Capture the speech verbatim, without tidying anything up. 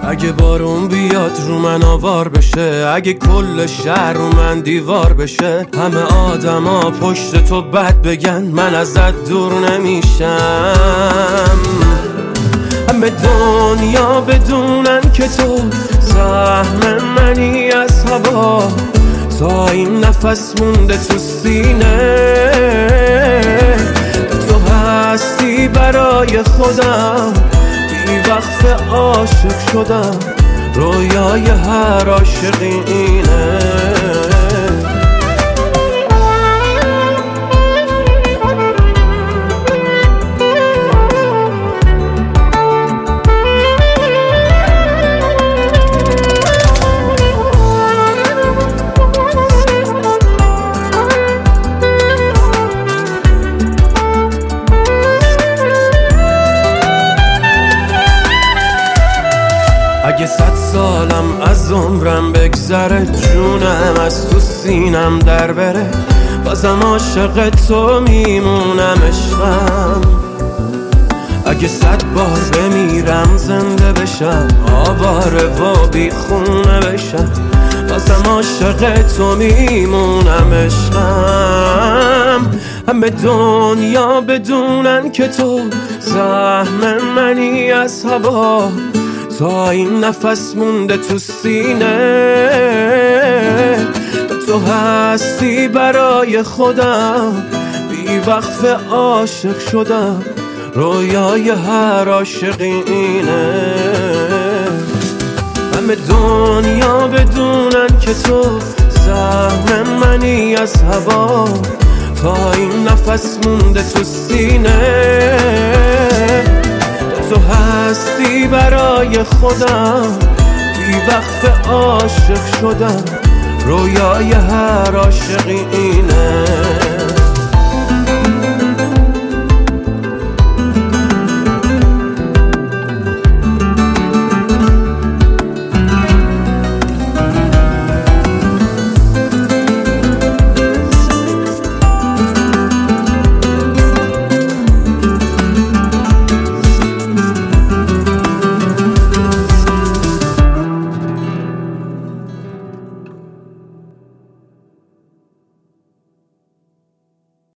اگه بارون بیاد رو من آوار بشه، اگه کل شهر رو من دیوار بشه، همه آدما پشت تو بد بگن، من ازت دور نمیشم. همه دنیا بدونن که تو سهم منی از هوا، تا این نفس مونده تو سینه، تو هستی برای خودم، بی وقت عاشق شدم، رویای هر عاشقی اینه. اگه صد سالم از عمرم بگذره، جونم از تو سینم در بره، بازم عاشق تو میمونم عشقم. اگه صد بار بمیرم زنده بشم، آواره و بی خونه بشم، بازم عاشق تو میمونم عشقم. همه دنیا بدونن که تو سهم منی از هوا، تا این نفس مونده تو سینه، تو هستی برای خودم، بی وقف عاشق شدم، رویای هر عاشقی اینه. همه دنیا بدونن که تو سهم منی از هوا، تا این نفس مونده تو سینه، تو هستی برای خودم، بی وقت عاشق شدم، رویای هر عاشقی اینه.